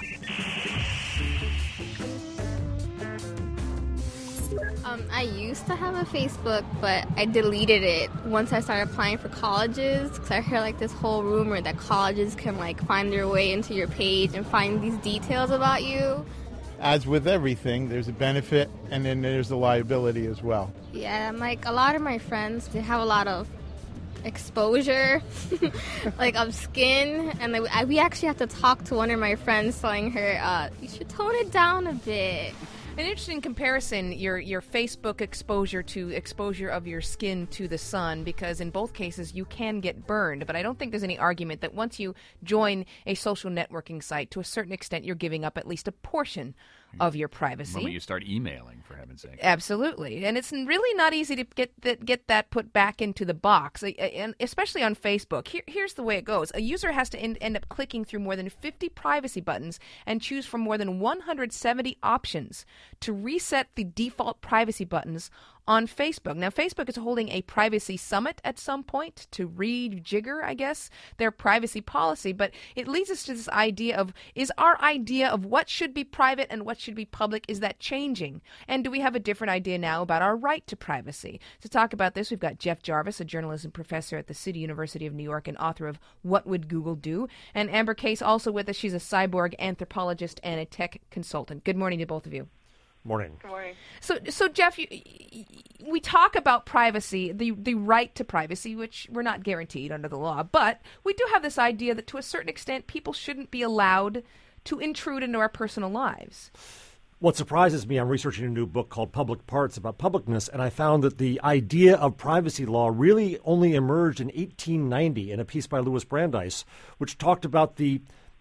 I used to have a Facebook, but I deleted it once I started applying for colleges, because I heard this whole rumor that colleges can find their way into your page and find these details about you. As with everything, there's a benefit and then there's a liability as well. Yeah, a lot of my friends, they have a lot of exposure, of skin, and we actually have to talk to one of my friends telling her, you should tone it down a bit. An interesting comparison, your Facebook exposure to exposure of your skin to the sun, because in both cases you can get burned. But I don't think there's any argument that once you join a social networking site, to a certain extent you're giving up at least a portion of your privacy. The moment you start emailing, for heaven's sake. Absolutely. And it's really not easy to get that put back into the box, and especially on Facebook. Here's the way it goes. A user has to end up clicking through more than 50 privacy buttons and choose from more than 170 options to reset the default privacy buttons on Facebook. Now, Facebook is holding a privacy summit at some point to rejigger, I guess, their privacy policy. But it leads us to this idea of, is our idea of what should be private and what should be public, is that changing? And do we have a different idea now about our right to privacy? To talk about this, we've got Jeff Jarvis, a journalism professor at the City University of New York and author of What Would Google Do? And Amber Case also with us. She's a cyborg anthropologist and a tech consultant. Good morning to both of you. Morning. Good morning. So Jeff, we talk about privacy, the right to privacy, which we're not guaranteed under the law, but we do have this idea that to a certain extent people shouldn't be allowed to intrude into our personal lives. What surprises me, I'm researching a new book called Public Parts about publicness, and I found that the idea of privacy law really only emerged in 1890 in a piece by Louis Brandeis, which talked about the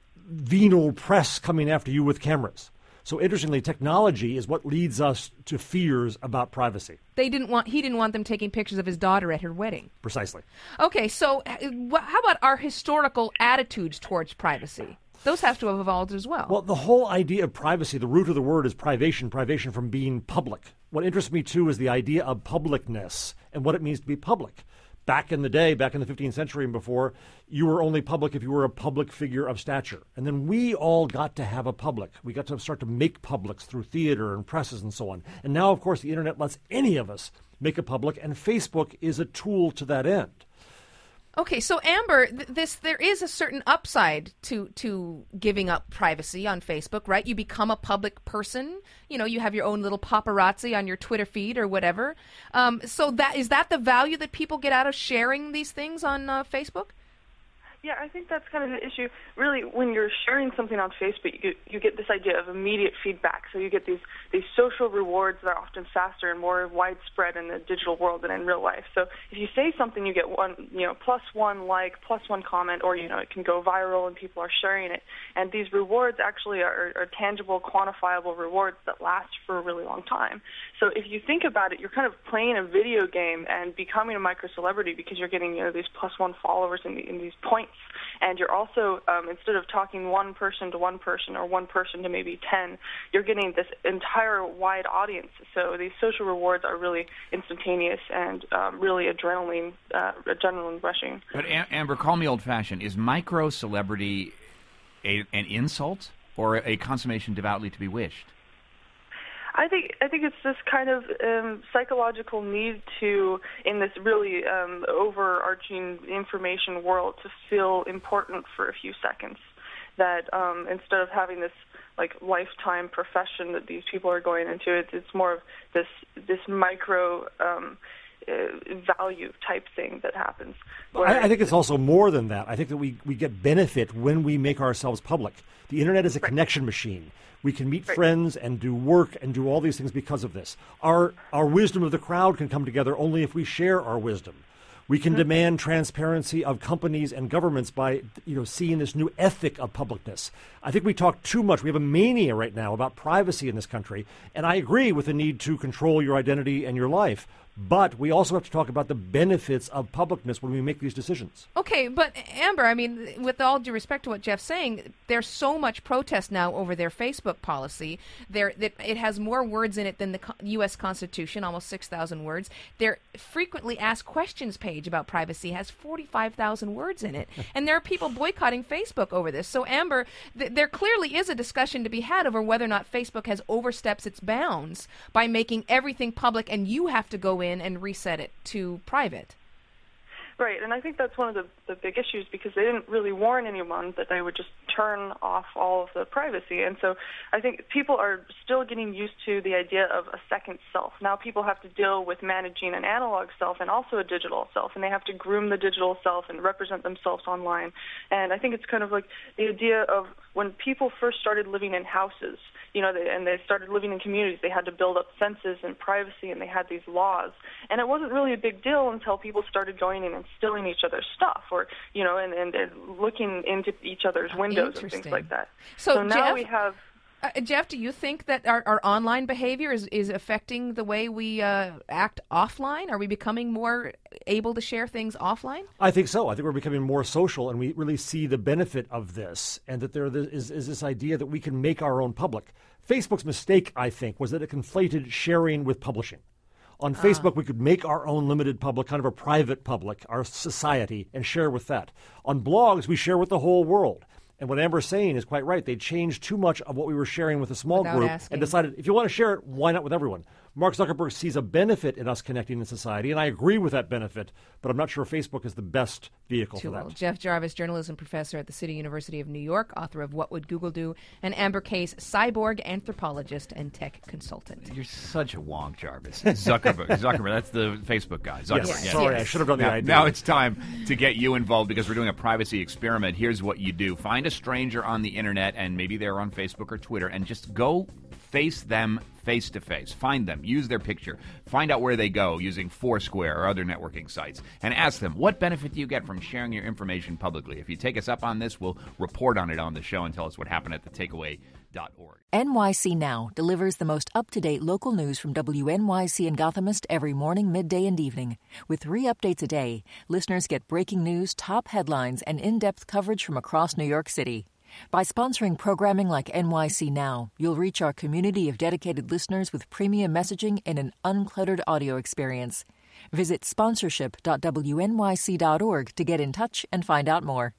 venal press coming after you with cameras. So interestingly, technology is what leads us to fears about privacy. He didn't want them taking pictures of his daughter at her wedding. Precisely. Okay, so how about our historical attitudes towards privacy? Those have to have evolved as well. Well, the whole idea of privacy, the root of the word is privation from being public. What interests me, too, is the idea of publicness and what it means to be public. Back in the day, back in the 15th century and before, you were only public if you were a public figure of stature. And then we all got to have a public. We got to start to make publics through theater and presses and so on. And now, of course, the internet lets any of us make a public, and Facebook is a tool to that end. Okay, so Amber, there is a certain upside to giving up privacy on Facebook, right? You become a public person. You know, you have your own little paparazzi on your Twitter feed or whatever. So is that the value that people get out of sharing these things on Facebook? Yeah, I think that's kind of the issue. Really, when you're sharing something on Facebook, you get this idea of immediate feedback. So you get these social rewards that are often faster and more widespread in the digital world than in real life. So if you say something, you get plus one like, plus one comment, or, it can go viral and people are sharing it. And these rewards actually are tangible, quantifiable rewards that last for a really long time. So if you think about it, you're kind of playing a video game and becoming a micro-celebrity because you're getting, these plus one followers in these points. And you're also, instead of talking one person to one person or one person to maybe 10, you're getting this entire wide audience. So these social rewards are really instantaneous and really adrenaline rushing. But Amber, call me old-fashioned. Is micro-celebrity an insult or a consummation devoutly to be wished? I think it's this kind of psychological need to, in this really overarching information world, to feel important for a few seconds. That instead of having this lifetime profession that these people are going into, it's more of this micro value type thing that happens. I think it's also more than that. I think that we get benefit when we make ourselves public. The internet is a connection machine. We can meet friends and do work and do all these things because of this. Our wisdom of the crowd can come together only if we share our wisdom. We can demand transparency of companies and governments by seeing this new ethic of publicness. I think we talk too much. We have a mania right now about privacy in this country, and I agree with the need to control your identity and your life. But we also have to talk about the benefits of publicness when we make these decisions. Okay, but Amber, I mean, with all due respect to what Jeff's saying, there's so much protest now over their Facebook policy. That it has more words in it than the U.S. Constitution, almost 6,000 words. Their frequently asked questions page about privacy has 45,000 words in it, and there are people boycotting Facebook over this. So, Amber, there clearly is a discussion to be had over whether or not Facebook has overstepped its bounds by making everything public, and you have to go in and reset it to private. Right, and I think that's one of the big issues, because they didn't really warn anyone that they would just turn off all of the privacy. And so I think people are still getting used to the idea of a second self. Now people have to deal with managing an analog self and also a digital self, and they have to groom the digital self and represent themselves online. And I think it's kind of like the idea of when people first started living in houses, and they started living in communities, they had to build up fences and privacy, and they had these laws. And it wasn't really a big deal until people started going in and stealing each other's stuff, or, and looking into each other's windows and things like that. So now Jeff, we have... Jeff, do you think that our online behavior is affecting the way we act offline? Are we becoming more able to share things offline? I think so. I think we're becoming more social, and we really see the benefit of this, and that there is this idea that we can make our own public. Facebook's mistake, I think, was that it conflated sharing with publishing. On Facebook, we could make our own limited public, kind of a private public, our society, and share with that. On blogs, we share with the whole world. And what Amber's saying is quite right. They changed too much of what we were sharing with a small group and decided, if you want to share it, why not with everyone? Mark Zuckerberg sees a benefit in us connecting in society, and I agree with that benefit, but I'm not sure Facebook is the best vehicle for that. Jeff Jarvis, journalism professor at the City University of New York, author of What Would Google Do, and Amber Case, cyborg anthropologist and tech consultant. You're such a wonk, Jarvis. Zuckerberg, that's the Facebook guy. Zuckerberg. Yes. Sorry, I should have done the idea. Now it's time to get you involved, because we're doing a privacy experiment. Here's what you do. Find a stranger on the internet, and maybe they're on Facebook or Twitter, and just go face them face-to-face. Find them. Use their picture. Find out where they go using Foursquare or other networking sites. And ask them, what benefit do you get from sharing your information publicly? If you take us up on this, we'll report on it on the show and tell us what happened at thetakeaway.org. NYC Now delivers the most up-to-date local news from WNYC and Gothamist every morning, midday, and evening. With 3 updates a day, listeners get breaking news, top headlines, and in-depth coverage from across New York City. By sponsoring programming like NYC Now, you'll reach our community of dedicated listeners with premium messaging and an uncluttered audio experience. Visit sponsorship.wnyc.org to get in touch and find out more.